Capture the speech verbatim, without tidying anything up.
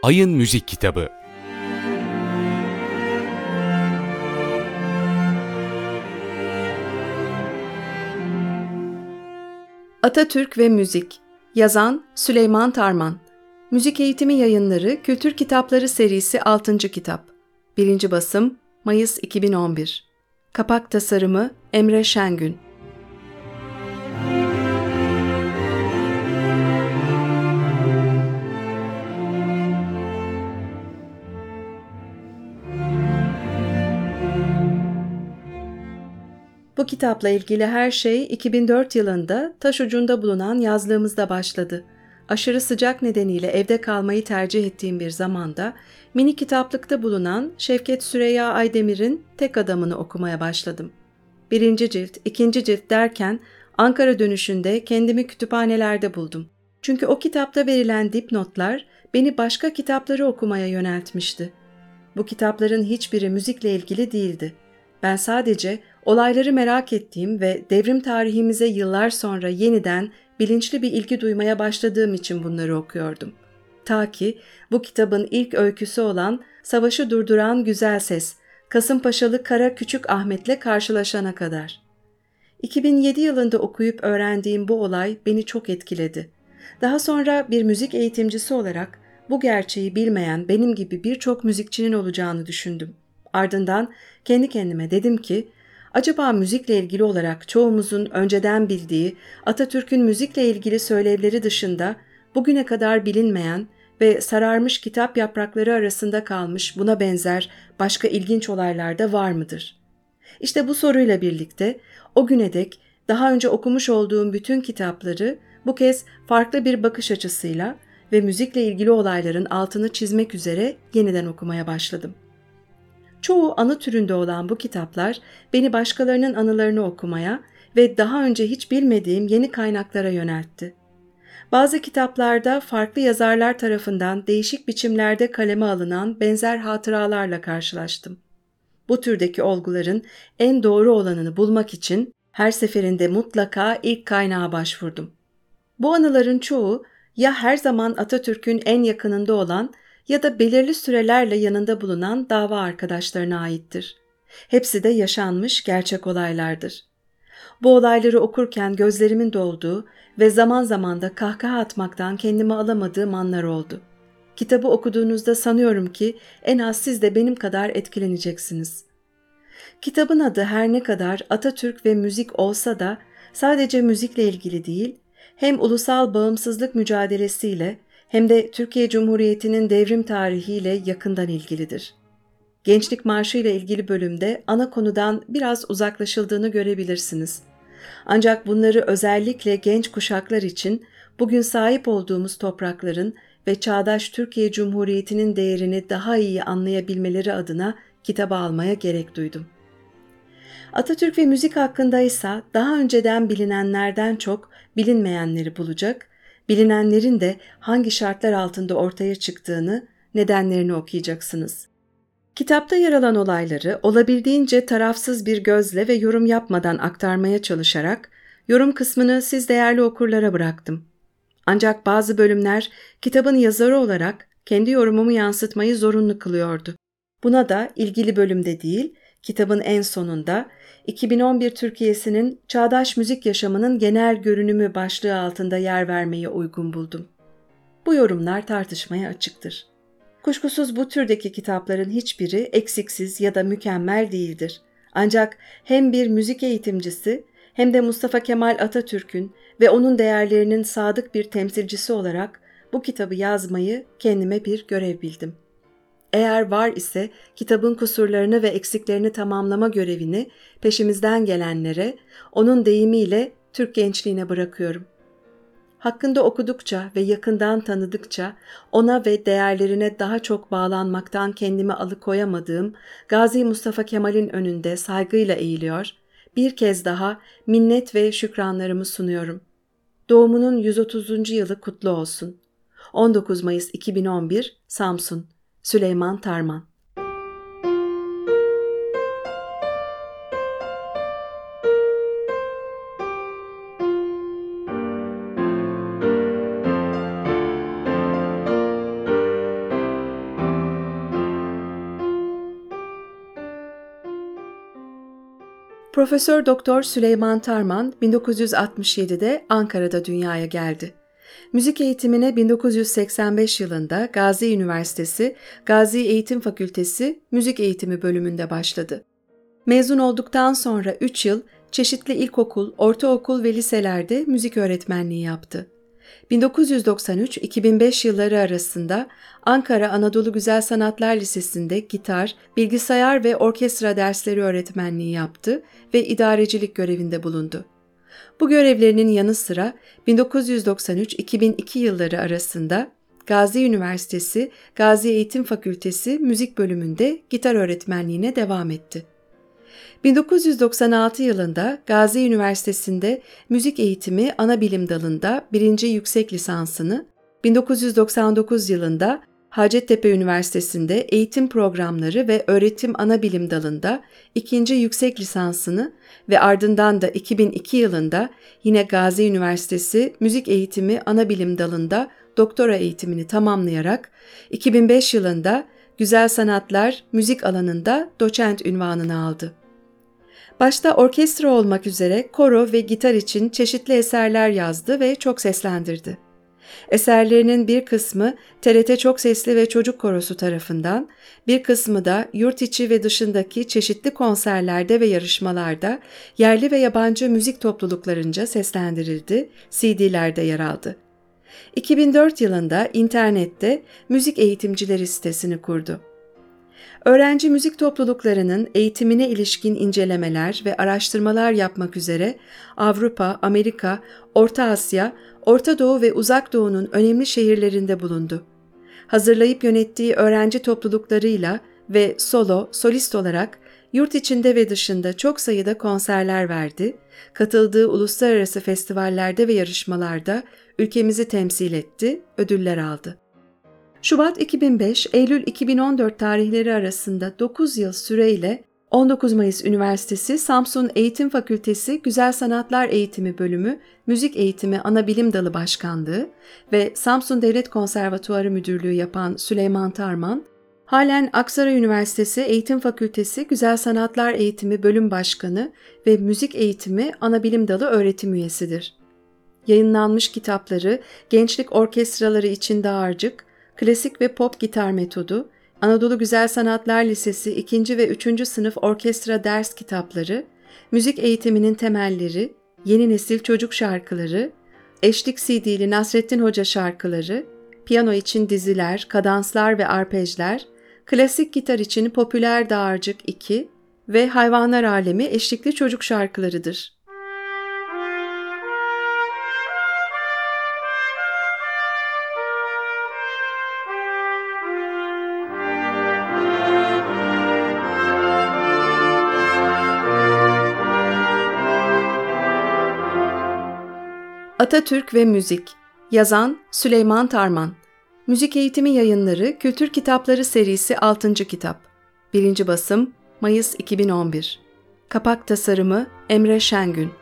Ayın Müzik Kitabı. Atatürk ve Müzik. Yazan Süleyman Tarman. Müzik Eğitimi Yayınları Kültür Kitapları serisi altıncı kitap. birinci basım Mayıs iki bin on bir. Kapak tasarımı Emre Şengün. Bu kitapla ilgili her şey iki bin dört yılında Taşucu'nda bulunan yazlığımızda başladı. Aşırı sıcak nedeniyle evde kalmayı tercih ettiğim bir zamanda mini kitaplıkta bulunan Şevket Süreyya Aydemir'in Tek Adamını okumaya başladım. Birinci cilt, ikinci cilt derken Ankara dönüşünde kendimi kütüphanelerde buldum. Çünkü o kitapta verilen dipnotlar beni başka kitapları okumaya yöneltmişti. Bu kitapların hiçbiri müzikle ilgili değildi. Ben sadece olayları merak ettiğim ve devrim tarihimize yıllar sonra yeniden bilinçli bir ilgi duymaya başladığım için bunları okuyordum. Ta ki bu kitabın ilk öyküsü olan Savaşı Durduran Güzel Ses, Kasımpaşalı Kara Küçük Ahmet'le karşılaşana kadar. iki bin yedi yılında okuyup öğrendiğim bu olay beni çok etkiledi. Daha sonra bir müzik eğitimcisi olarak bu gerçeği bilmeyen benim gibi birçok müzikçinin olacağını düşündüm. Ardından kendi kendime dedim ki, acaba müzikle ilgili olarak çoğumuzun önceden bildiği Atatürk'ün müzikle ilgili söylevleri dışında bugüne kadar bilinmeyen ve sararmış kitap yaprakları arasında kalmış buna benzer başka ilginç olaylar da var mıdır? İşte bu soruyla birlikte o güne dek daha önce okumuş olduğum bütün kitapları bu kez farklı bir bakış açısıyla ve müzikle ilgili olayların altını çizmek üzere yeniden okumaya başladım. Çoğu anı türünde olan bu kitaplar beni başkalarının anılarını okumaya ve daha önce hiç bilmediğim yeni kaynaklara yöneltti. Bazı kitaplarda farklı yazarlar tarafından değişik biçimlerde kaleme alınan benzer hatıralarla karşılaştım. Bu türdeki olguların en doğru olanını bulmak için her seferinde mutlaka ilk kaynağa başvurdum. Bu anıların çoğu ya her zaman Atatürk'ün en yakınında olan ya da belirli sürelerle yanında bulunan dava arkadaşlarına aittir. Hepsi de yaşanmış gerçek olaylardır. Bu olayları okurken gözlerimin dolduğu ve zaman zaman da kahkaha atmaktan kendimi alamadığım anlar oldu. Kitabı okuduğunuzda sanıyorum ki en az siz de benim kadar etkileneceksiniz. Kitabın adı her ne kadar Atatürk ve müzik olsa da sadece müzikle ilgili değil, hem ulusal bağımsızlık mücadelesiyle hem de Türkiye Cumhuriyeti'nin devrim tarihiyle yakından ilgilidir. Gençlik Marşı ile ilgili bölümde ana konudan biraz uzaklaşıldığını görebilirsiniz. Ancak bunları özellikle genç kuşaklar için bugün sahip olduğumuz toprakların ve çağdaş Türkiye Cumhuriyeti'nin değerini daha iyi anlayabilmeleri adına kitaba almaya gerek duydum. Atatürk ve müzik hakkında ise daha önceden bilinenlerden çok bilinmeyenleri bulacak, bilinenlerin de hangi şartlar altında ortaya çıktığını, nedenlerini okuyacaksınız. Kitapta yer alan olayları olabildiğince tarafsız bir gözle ve yorum yapmadan aktarmaya çalışarak yorum kısmını siz değerli okurlara bıraktım. Ancak bazı bölümler kitabın yazarı olarak kendi yorumumu yansıtmayı zorunlu kılıyordu. Buna da ilgili bölümde değil, kitabın en sonunda iki bin on bir Türkiye'sinin çağdaş müzik yaşamının genel görünümü başlığı altında yer vermeye uygun buldum. Bu yorumlar tartışmaya açıktır. Kuşkusuz bu türdeki kitapların hiçbiri eksiksiz ya da mükemmel değildir. Ancak hem bir müzik eğitimcisi hem de Mustafa Kemal Atatürk'ün ve onun değerlerinin sadık bir temsilcisi olarak bu kitabı yazmayı kendime bir görev bildim. Eğer var ise kitabın kusurlarını ve eksiklerini tamamlama görevini peşimizden gelenlere, onun deyimiyle Türk gençliğine bırakıyorum. Hakkında okudukça ve yakından tanıdıkça ona ve değerlerine daha çok bağlanmaktan kendimi alıkoyamadığım Gazi Mustafa Kemal'in önünde saygıyla eğiliyor, bir kez daha minnet ve şükranlarımı sunuyorum. Doğumunun yüz otuzuncu yılı kutlu olsun. on dokuz Mayıs iki bin on bir, Samsun. Süleyman Tarman. Profesör Doktor Süleyman Tarman bin dokuz yüz altmış yedide Ankara'da dünyaya geldi. Müzik eğitimine bin dokuz yüz seksen beş yılında Gazi Üniversitesi Gazi Eğitim Fakültesi Müzik Eğitimi bölümünde başladı. Mezun olduktan sonra üç yıl çeşitli ilkokul, ortaokul ve liselerde müzik öğretmenliği yaptı. bin dokuz yüz doksan üç iki bin beş yılları arasında Ankara Anadolu Güzel Sanatlar Lisesi'nde gitar, bilgisayar ve orkestra dersleri öğretmenliği yaptı ve idarecilik görevinde bulundu. Bu görevlerinin yanı sıra bin dokuz yüz doksan üç iki bin iki yılları arasında Gazi Üniversitesi Gazi Eğitim Fakültesi Müzik Bölümünde gitar öğretmenliğine devam etti. bin dokuz yüz doksan altı yılında Gazi Üniversitesi'nde Müzik Eğitimi Anabilim Dalı'nda birinci yüksek lisansını, bin dokuz yüz doksan dokuz yılında Hacettepe Üniversitesi'nde Eğitim Programları ve Öğretim Anabilim Dalı'nda ikinci yüksek lisansını ve ardından da iki bin iki yılında yine Gazi Üniversitesi Müzik Eğitimi Anabilim Dalı'nda doktora eğitimini tamamlayarak iki bin beş yılında Güzel Sanatlar Müzik alanında doçent unvanını aldı. Başta orkestra olmak üzere koro ve gitar için çeşitli eserler yazdı ve çok seslendirdi. Eserlerinin bir kısmı T R T Çok Sesli ve Çocuk Korosu tarafından, bir kısmı da yurt içi ve dışındaki çeşitli konserlerde ve yarışmalarda yerli ve yabancı müzik topluluklarınca seslendirildi, C D'lerde yer aldı. iki bin dört yılında internette müzik eğitimcileri sitesini kurdu. Öğrenci müzik topluluklarının eğitimine ilişkin incelemeler ve araştırmalar yapmak üzere Avrupa, Amerika, Orta Asya, Orta Doğu ve Uzak Doğu'nun önemli şehirlerinde bulundu. Hazırlayıp yönettiği öğrenci topluluklarıyla ve solo, solist olarak yurt içinde ve dışında çok sayıda konserler verdi, katıldığı uluslararası festivallerde ve yarışmalarda ülkemizi temsil etti, ödüller aldı. Şubat iki bin beş, Eylül iki bin on dört tarihleri arasında dokuz yıl süreyle on dokuz Mayıs Üniversitesi Samsun Eğitim Fakültesi Güzel Sanatlar Eğitimi Bölümü Müzik Eğitimi Anabilim Dalı Başkanlığı ve Samsun Devlet Konservatuarı Müdürlüğü yapan Süleyman Tarman, halen Aksaray Üniversitesi Eğitim Fakültesi Güzel Sanatlar Eğitimi Bölüm Başkanı ve Müzik Eğitimi Anabilim Dalı öğretim üyesidir. Yayınlanmış kitapları Gençlik Orkestraları için Dağarcık, Klasik ve Pop Gitar Metodu, Anadolu Güzel Sanatlar Lisesi ikinci ve üçüncü sınıf orkestra ders kitapları, müzik eğitiminin temelleri, yeni nesil çocuk şarkıları, eşlik C D'li Nasrettin Hoca şarkıları, piyano için diziler, kadanslar ve arpejler, klasik gitar için Popüler Dağarcık iki ve Hayvanlar Alemi eşlikli çocuk şarkılarıdır. Atatürk ve Müzik. Yazan Süleyman Tarman. Müzik Eğitimi Yayınları Kültür Kitapları serisi altıncı kitap. birinci basım Mayıs iki bin on bir. Kapak tasarımı Emre Şengün.